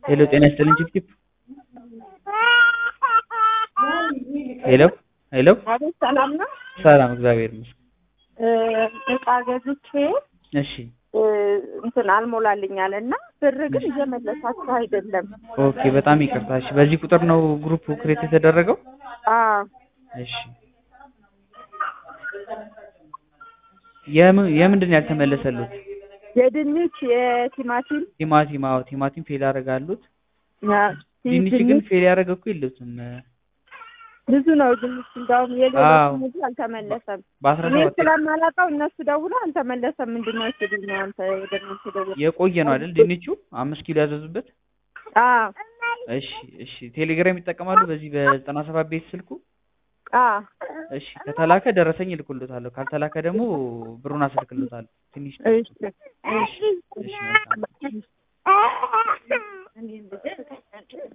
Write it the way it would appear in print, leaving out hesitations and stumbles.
ሄሎ ጤና ይስጥልኝ ጭብጭብ ሄሎ ሄሎ አቤት ሰላም ነው። ሰላም እግዚአብሔር ይመስገን። እቃ ገዝቼ እሺ እንትን አልሞላልኝ አለና ብር ግን እየመለሳችሁ አይደለም። ኦኬ በጣም ይቅርታ። እሺ በዚህ ቁጥር ነው ግሩፕ ክሬት የተደረገው? አዎ እሺ የምንድን ነው ያልተመለሰሉት? የድንች የቲማቲም ቲማቲም ፌል ያደርጋሉት። ድንች ግን ፌል ያደረገ እኮ የለውም። ብዙ ነው ድንች እንደውም የሌሎች ሙሉ አልተመለሰም። እኔ ስለማላውቀው እነሱ ደውለው አልተመለሰም። ምንድነው እሱ ነው አንተ የድንች ደውለው የቆየ ነው አይደል? ድንቹ 5 ኪሎ ያዘዙበት። አዎ እሺ ቴሌግራም ይጠቀማሉ በዚህ በ97 ቤት ስልኩ? አዎ እሺ ከተላከ ደረሰኝ እልክልዎታለሁ፣ ካልተላከ ደግሞ ብሩን አስልክልዎታለሁ። ትንሽ እሺ